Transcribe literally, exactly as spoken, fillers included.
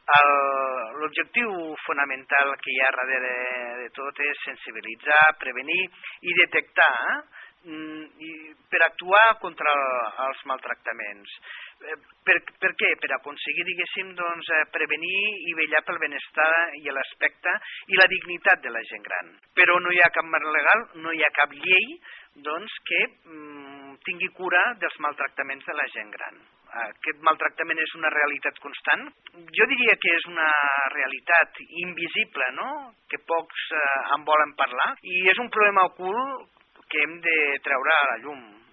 L'objectiu fonamental que hi ha darrere de tot és sensibilitzar, prevenir i detectar i per actuar contra els maltractaments. Per, per què? Per aconseguir, diguéssim, doncs, prevenir i vetllar pel benestar i l'aspecte i la dignitat de la gent gran. Però no hi ha cap marc legal, no hi ha cap llei doncs, que mm, tingui cura dels maltractaments de la gent gran. Aquest maltractament és una realitat constant. Jo diria que és una realitat invisible, no? Que pocs eh, en volen parlar, i és un problema ocult que hem de treure a la llum.